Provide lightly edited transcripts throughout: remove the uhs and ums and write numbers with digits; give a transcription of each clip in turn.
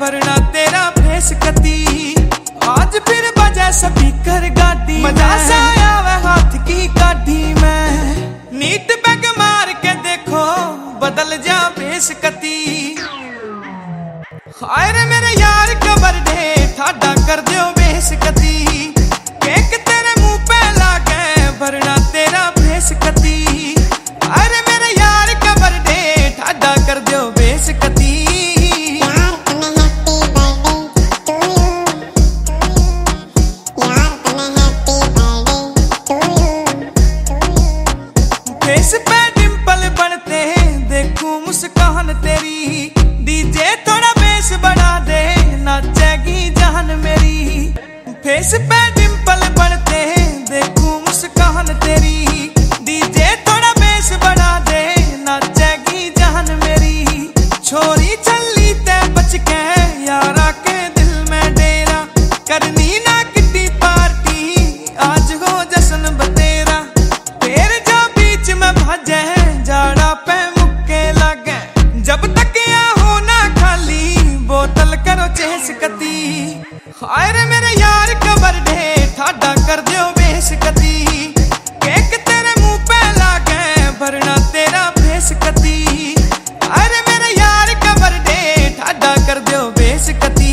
वरना तेरा फेस कती। आज फिर बजा स्पीकर गाड़ी, मजा सा आया वह हाथ की काठी में। नीट बैग मार के देखो बदल जा फेस कती। हाय रे मेरे यार का बर्थडे ठाडा कर दियो बेस कती। केक तेरे मुंह पे लागे वरना तेरा फेस कती। हाय रे मेरे यार का बर्थडे ठाडा कर दियो बेस कती। फेस पे डिंपल बनते देखूं मुस्कान तेरी। डीजे थोड़ा बेस बढ़ा दे नाचेगी जान मेरी। फेस पे डिंपल बनते देखूं मुस्कान तेरी। डीजे थोड़ा बेस बढ़ा दे नाचेगी जान मेरी। छोरी चली ते बच के यारा के दिल में डेरा। करनी ना किट्टी पार्टी आज हो जश्न बतेरा। तेरे जो बीच में भजे जाड़ा पे मुक्के लगे। जब तक हो ना खाली बोतल करो चेस कती। हाय रे मेरे यार का बर्थडे ठाडा कर दियो बेस कती। केक तेरे मुंह पे लागे वरना तेरा फेस कती। हाय रे मेरे यार का बर्थडे ठाडा कर दियो बेस कती।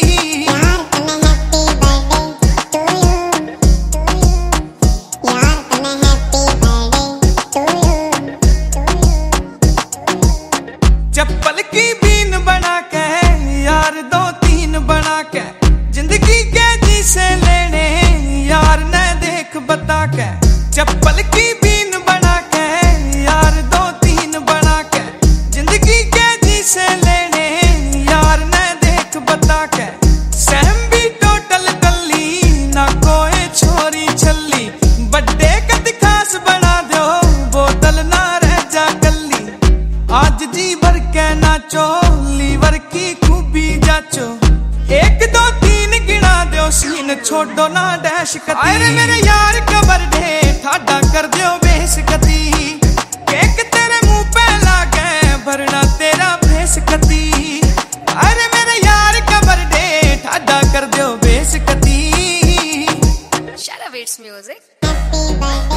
चप्पल की बीन बना के यार दो तीन बना के। जिंदगी के जी से लेने यार ने देख बता के। चप्पल की बीन बना के यार दो तीन बना के। जिंदगी के जी से लेने यार ने देख बता के। सहम भी टोटल टल्ली ना कोई छोरी छल्ली। बर्थडे का खास बना दो बोतल ना रह जा कल्ली। आज जी भर के नाचो लीवर की खूबी जाचो। एक दो तीन गिना दो सीन छोड़ो ना डैश कती। अरे मेरे यार का बर्थडे ठाडा कर दियो बेस कती। केक तेरे मुंह पे लागे वरना तेरा फेस कती। अरे मेरे यार का बर्थडे ठाडा कर दियो बेस कती। Shut up, it's music.